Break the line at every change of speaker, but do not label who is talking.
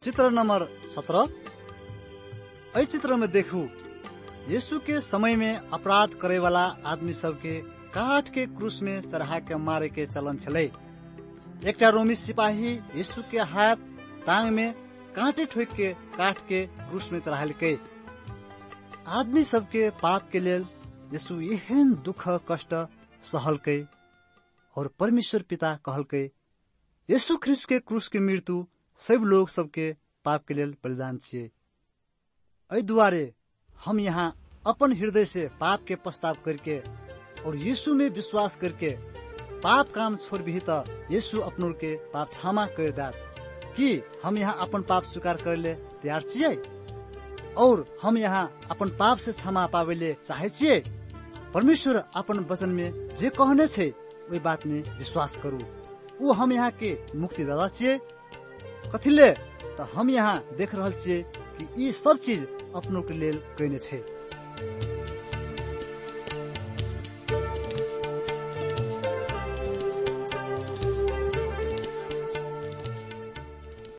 चित्र नंबर 17। इस चित्र में देखू यीशु के समय में अपराध करे वाला आदमी सब के काट के क्रूस में चढ़ा के मारे के चलन छले। एक रोमी सिपाही यीशु के हाथ टांग में कांटे ठोक के काट के क्रूस में चढ़ाल के। आदमी सब के पाप के लेल यीशु एहन दुख कष्ट सहल के और परमेश्वर पिता कहल के यीशु ख्रिस्ट के क्रूस के मृत्यु सब लोग सबके पाप के लेल बलिदान छे। एहि दुआरे हम यहाँ अपन हृदय से पाप के पछताव करके और यीशु में विश्वास करके पाप काम छोड़ भी तो यीशु अपनों के पाप क्षमा कर दात कि हम यहाँ अपन पाप स्वीकार करे ले तैयार छिये और हम यहाँ अपन पाप से क्षमा पावे ले चाहे छिये। परमेश्वर अपन वचन में जे कहने छे वही बात में विश्वास करू। वो हम यहाँ के मुक्ति दाता छिये। कथिले तो हम यहाँ देख रहल छिये कि ये सब चीज अपनों के लेल कहने छे।